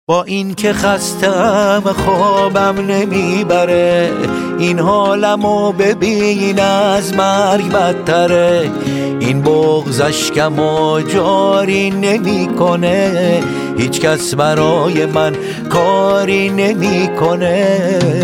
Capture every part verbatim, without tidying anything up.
با این که خستم خوابم نمیبره، این حالمو ببین از مرگ بدتره. این بغض اشکمو جاری نمیکنه، هیچ کس برای من کاری نمیکنه.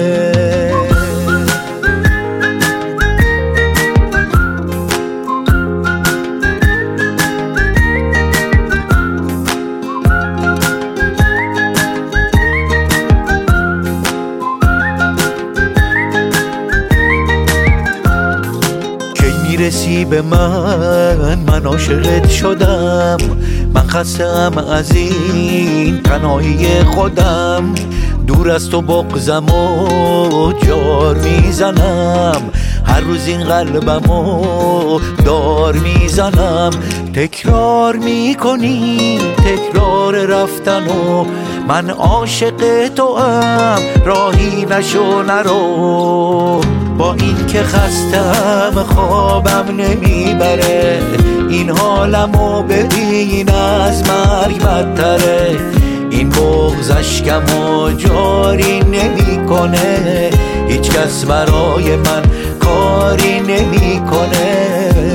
رسی به من، من عاشقت شدم، من خستم از این تنهایی خودم. دور از تو بغضم و جار میزنم، هر روز این قلبمو دار میزنم. تکرار میکنی تکرار رفتن و من عاشق تو ام، راهی نشو نرو. با این که خستم خوابم نمیبره، این حالمو ببین از مرگ بدتره. این بغض اشکمو جاری نمیکنه، هیچ کس برای من کاری نمیکنه.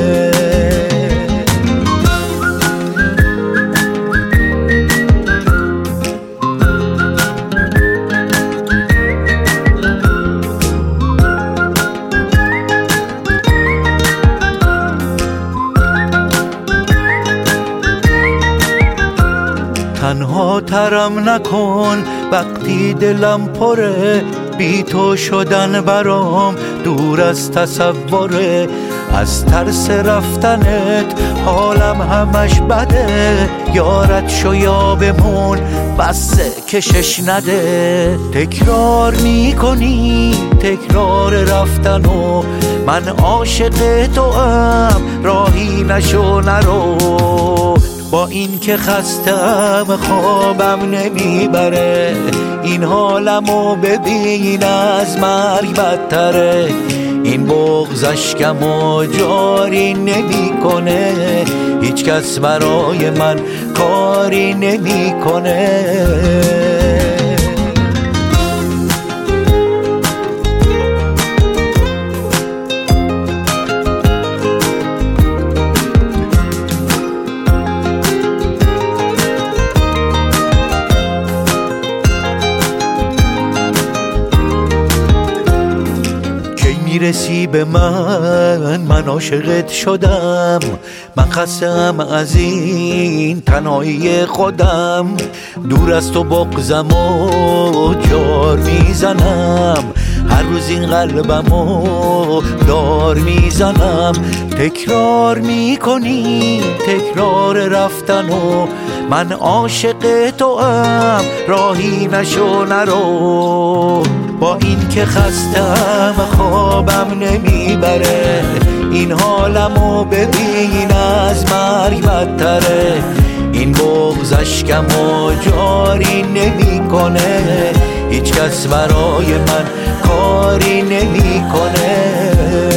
تنها ترم نکن وقتی دلم پره، بی تو شدن برام دور از تصوره. از ترس رفتنت حالم همش بده، یارت شو یا بمون بسه کشش نده. تکرار میکنی تکرار رفتن و من عاشق تو ام، راهی نشو نرو. با این که خستم خوابم نمیبره، این حالمو ببین از مرگ بدتره. این بغض اشکمو جاری نمیکنه، هیچ کس برای من کاری نمیکنه. میرسی به من، من عاشقت شدم، من خستم از این تنهایی خودم. دور از تو بغضم و جار میزنم، هر روز این قلبمو دار میزنم. تکرار میکنی تکرار رفتن و من عاشق تو ام، راهی نشو نرو. با این که خستم خوابم نمیبره، این حالمو ببین از مرگ بدتره. این بغض اشکمو جاری نمیکنه، هیچ کس برای من کاری نمیکنه.